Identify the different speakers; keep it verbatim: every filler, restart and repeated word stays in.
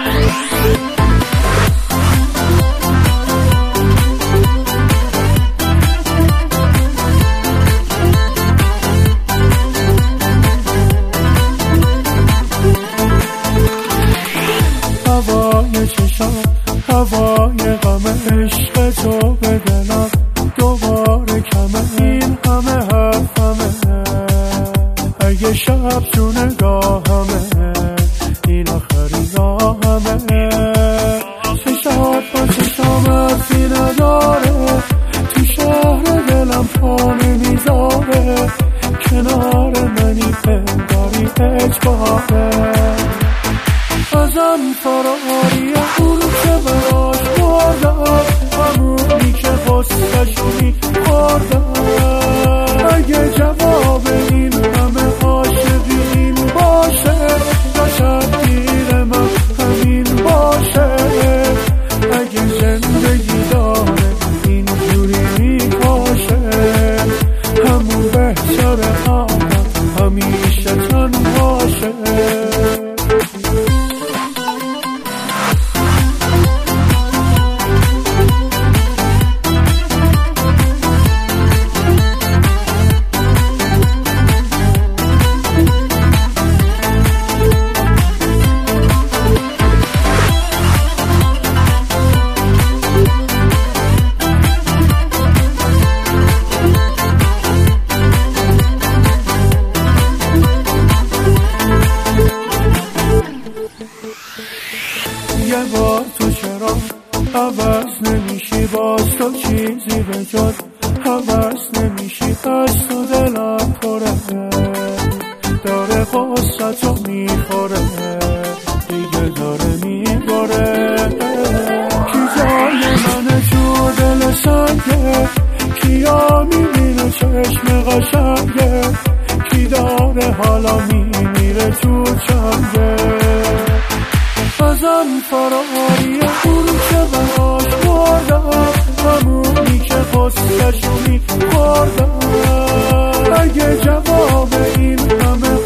Speaker 1: هوای چشام، هوای غم عشق تو به دلم دوباره کمه، این همه حرفمه اگه شب تو نگاهمه، این آخرین راهمه. چشات با چشام حرفی نداره، تو شهر دلم پا نمیذاره، کنار منی پنداری اجباره. ازم فراری اون که براش بردم، همونی که غصه‌شو می‌خوردم. اگه جواب این همه عاشقین باشه، شاید گیر من همین باشه. اگه زندگی داره اینجوری میپاشه، همون بهتره آدم همیشه تنهاشه. یه بار تو چرا عوض نمیشی، باز تو چیزی به جز عوض نمیشی. از تو دلم پره، داره غصتو میخوره، دیگه داره میبره. کی جای منه تو دل سنگه، کیا میبینه چشم قشنگه، کی داره حالا میمیره تو چنگه. ازم فراری اون که براش بردم، همونی که غصه‌شو می‌خوردم. اگه جواب این همه